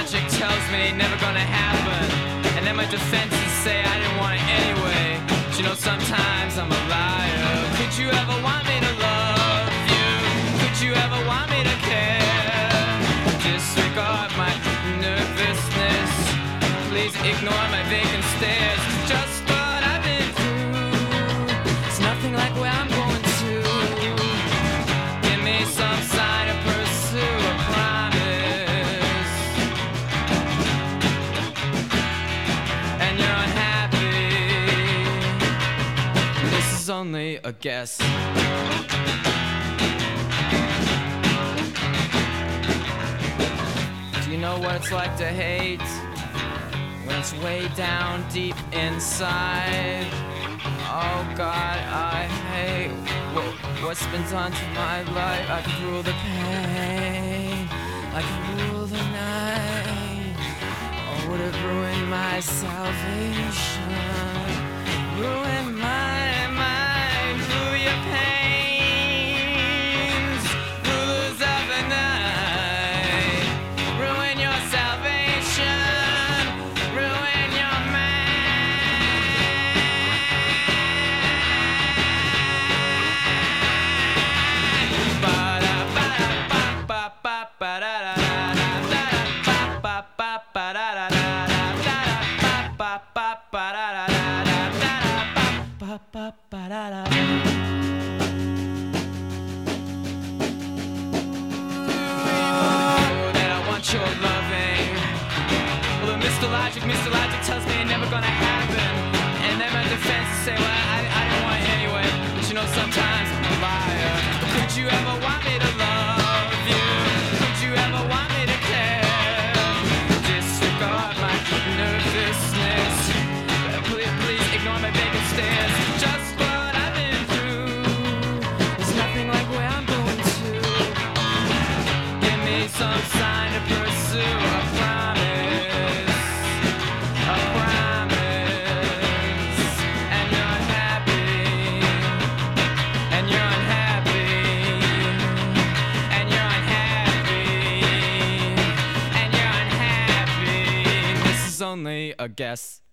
logic tells me it never gonna happen, and then my defenses say I didn't want it anyway. But you know, sometimes I'm a liar. Could you ever want me to love you? Could you ever want me to care? Disregard my nervousness. Please ignore my vacant stares. It's just what I've been through. It's nothing like where I'm going to. Give me some sign to pursue a promise. And you're unhappy. This is only a guess. Do you know what it's like to hate? When it's way down deep inside. Oh God, I hate what's been done to my life. I could rule the pain, I could rule the night. Or would it ruin my salvation? Ruin my mind, rule your pains, rulers of the night. Ruin your salvation. Your loving. Well, Mr. Logic tells me it's never gonna happen, and then my defense say, well, I didn't want it anyway. But you know, sometimes I'm a liar. Could you ever want me to love you? Could you ever want me to care? Disregard my nervousness. Please ignore my vacant stares. Just what I've been through. There's nothing like where I'm going to. Give me some sign to pursue a promise, a promise. And you're unhappy, and you're unhappy, and you're unhappy, and you're unhappy. This is only a guess.